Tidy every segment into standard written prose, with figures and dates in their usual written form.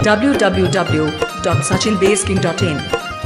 www.sachinbasking.in.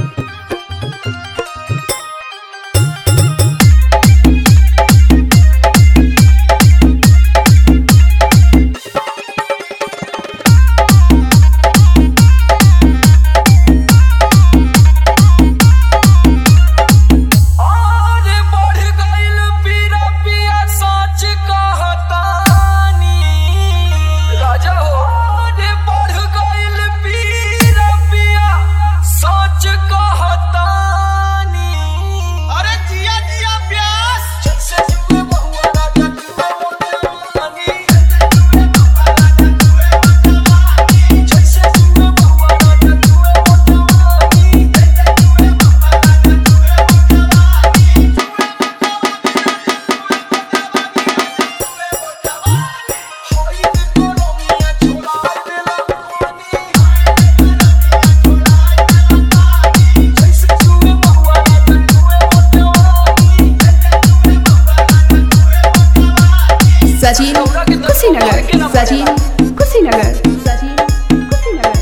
Sachin Kushinagar Sachin Kushinagar Sachin Kushinagar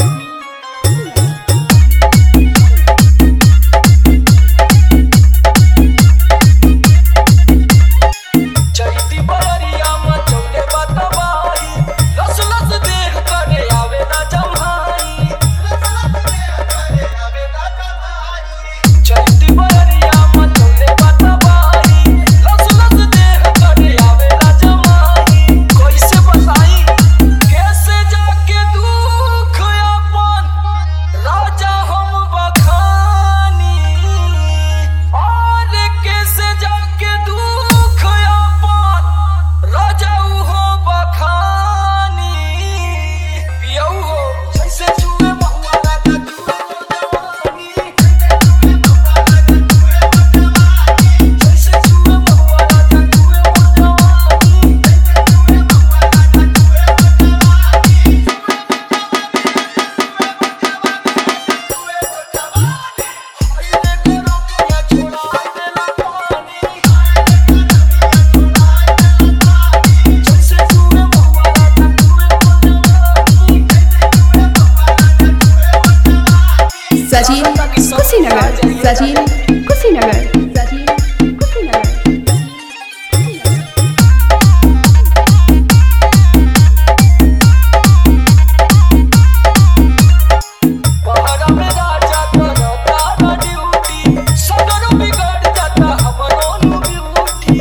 Chaiti बरिया मचौले बतवाई लस लस देख करे आवे ना जम्हाई चैती बरिया मचौले बतवाई लस लस देख करे आवे ना जम्हाई कैसे बताई कैसे जाके दुख अपन राजा हम बखानी और कैसे जाके दुख अपन राजा हो बखानी पियौ हो जैसे जुए महुआ राजा जुए जवानी जैसे जुए महुआ राजा जुए जवानी सचिन कुशीनगर सचिन कुशीनगर सचिन कुशीनगर पहरा में राजा करता ना ड्यूटी सगरो बिगड़ जाता हमरो ब्यूटी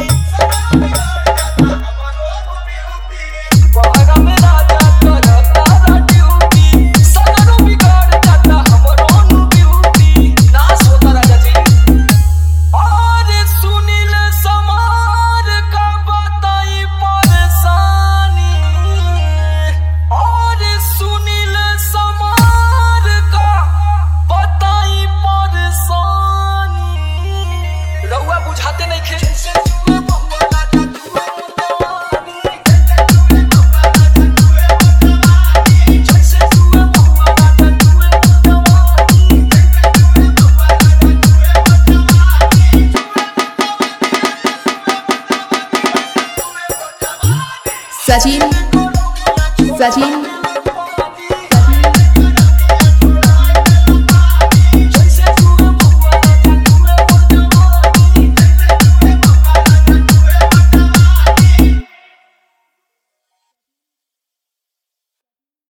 पहरा में राजा करता ना ड्यूटी सगरो बिगड़ जाता हमरो ब्यूटी नाश होता राजा जी और सुनील समार का बताई परेशानी और सुनील समार का बताई परेशानी रउआ बुझाते नहीं खे सचिन सचिन